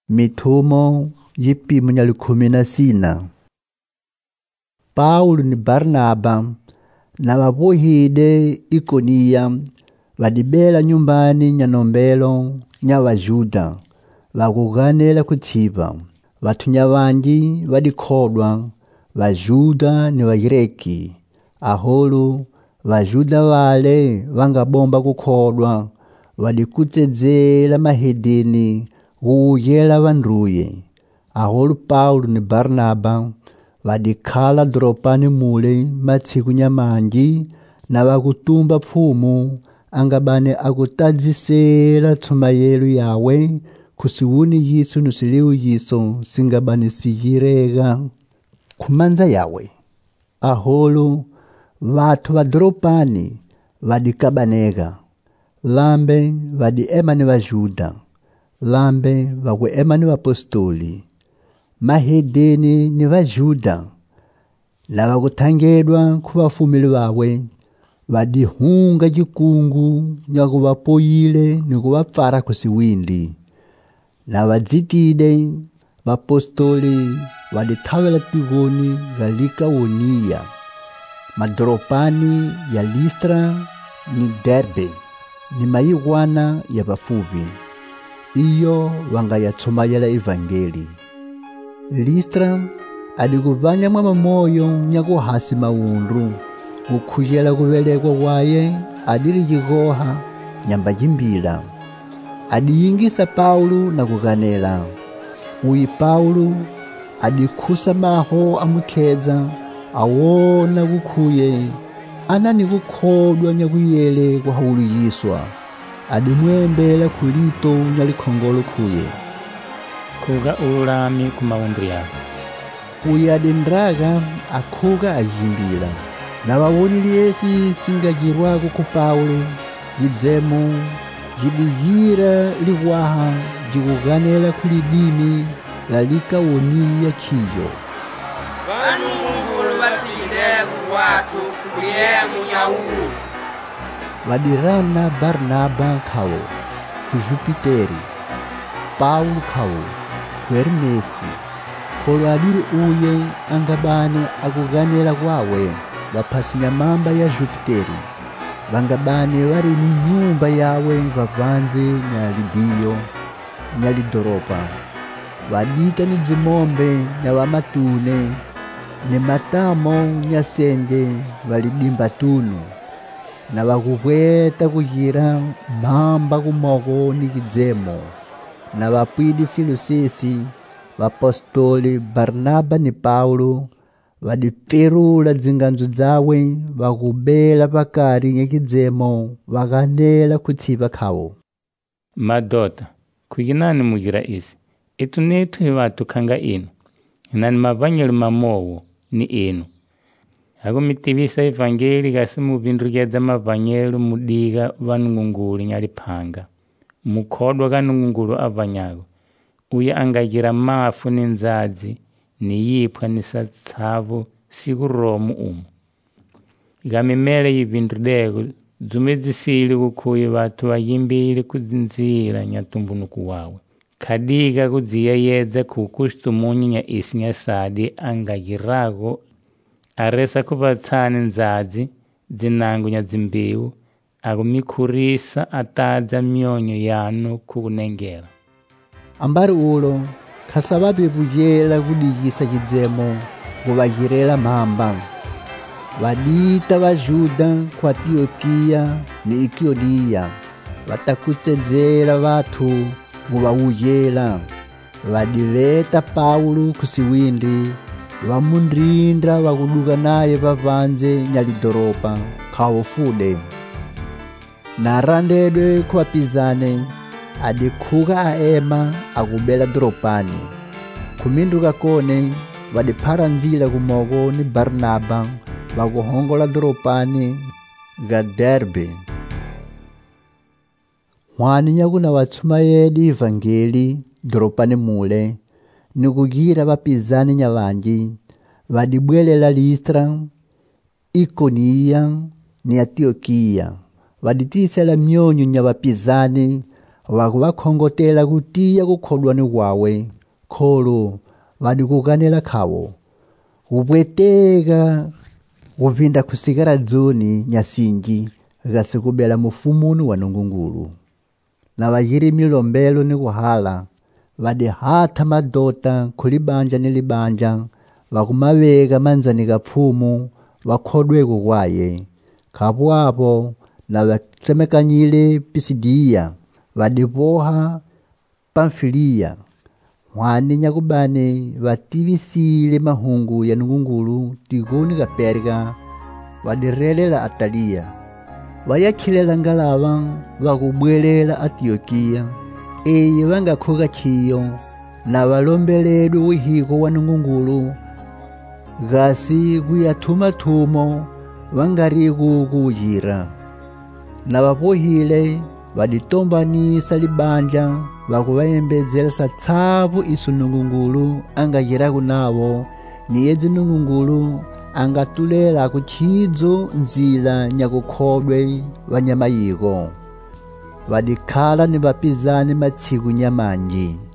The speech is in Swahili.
Mithumo yipimo nya 14. Paulo ni Barnaba na vabohide Ikonia vadibela nyumbani nya nombelo nya Vajuda vakuganela kutsiva. Vathu nya vanji vadikhodwa, Vajuda ni Vagireki. Aholu Vajuda vale vangabomba kukhodwa vadikutsedzela mahedeni kuyela vanduye. Aholu Paulo ni Barnaba vadikhala doropani mule matsiku nya manji na vakutumba pfumu angabane akutadzisela tshumayelo yawe kusiwuni yiso nusiliwu yiso singabane siyirega kumanza yawe. Aholu vathu vadoropani vadikabaneka, lambe vadiema ni Vajuda, lambe vakuema ni Vapostoli. Mahedeni ni Vajuda na vakuthangedwa ku vafumili vawe vadihunga jikungu nya kuvapoyile ni kuvapfara kusiwindi. Na vadzitide Vapostoli vadithavela tigoni ga Likawonia, madoropani ya Listra ni Derbe ni mayigwana ya vafupi. Iyo vangayatshumayela evangeli. Listra adikuvanya mwa moyo nya kuhasi maundu kukhujela kuvelekwa kwaye adili jigoha nyamba jimbila. Adiyingisa Paulo na kukanela. Uyi Paulo adikhusa maho amukhedza awona kukhuye anani kukhodwa nya kuyele kwa hulu yiswa. Adimwembela khulito nya likhongolo khuye khuga ulami ku maundu yako. Uyi adendraga akhuga ajimbila. Na vawonili esi singajirwako ku Paulo jidzemo jidiyira liwaha jikuganela kulidini la Likawonia khiyo. Vanu Mulungu vatsindele kuwatu kuye munyawu. Vadirana Barnaba khawo ku Jupiteri, Paulo khawo ku Hermesi. Kholo adiri uye angabane akuganela kwawe vaphasi nyamamba ya Jupiteri. Vangabane vari ni nyumba yawe vavanze nya Lidiyo nya lidoropa. Vadita ni dzimombe nya vamatune ni matamo nya senje validimba tunu. Na vakuvweta kujira mhamba kumoko ni kidzemo. Na vapwidi silusisi Vapostoli Barnaba ni Paulo vadipferula dzinganzo dzawe vakubela pakari nya kidzemo vakanela kutsiva khawo. Madota kuyinani mugira isi itu netu hiwatu khanga inu inani mavanyelu mamowo ni inu akumitivisa evangeli gasi muvindrugedza mavanyelu mudiga vanungungulu nya lipanga mukhodwa kanungungulu avanyago. Uye angagira mafu ni nzadzi ni yipwa ni satsavu siku romu umu. Ikamimele yivindrudego dzumedzisili kukhuye vatu vayimbili kudzinzira nya tumbunuku wawe. Khadiga kudziyeyedza kukushtumunyu nya isi nya sadi angagirago aresa kuvatsani nzadzi dzinangu nya dzimbiwu akumikhurisa atadza myonyo yanu kukunengela. Ambari ulo khasavabe vujela kudiyisa kidzemo kuvajirela mhamba. Vadita Vajuda ku Antiokia ni Ikonia vatakutsedzela vathu kuvawujela. Vadiveta Paulo kusiwindi vamundrinda vakuduka naye vavanze nya lidoropa khawo fude. Na randedwe ku vapizane adikhuka aema akubela doropani. Kuminduka kone vadiphara nzila kumoko ni Barnaba vakuhongola doropani ga Derbe. Hwani nyakuna vatshumayedi evangeli doropani mule ni kugira vapizani nya vanji vadibwelela Listra, Ikonia ni Antiokia. Vaditisela myonyo nya vapizani wakuvakhongotela kutiya kukhodwani kwawe, kholo vadikukanela khawo kupweteka kupinda kusikira dzoni nyasinji gasi kubela mufumuni wa Nungungulu. Na vajiri milombelo ni kuhala vadihatha madota khulibanja ni libanja vakumaveka manzani ka pfumu vakhodweko kwaye. Khapo apo na vatsemekanyile Pisidiya vadipoha Pamfiliya. Mhwani nyakubane vativisile mahungu ya Nungungulu tigoni ka Perga vadirelela Ataliya. Vayakhilela ngalava vakubwelela Antiokiya. Eyi vangakhuka khiyo na valombeledwe wihiko wa Nungungulu gasi kuyathuma-thumo vangariku kujira. Na vapohile vaditombanisa libanja vakuvayembedzela satsavu isu Nungungulu angajiraku navo ni edzi Nungungulu angatulela kukhidzo nzila nyakukhodwe vanyamayiko. Vadikhala ni vapizani matsiku nyamanji.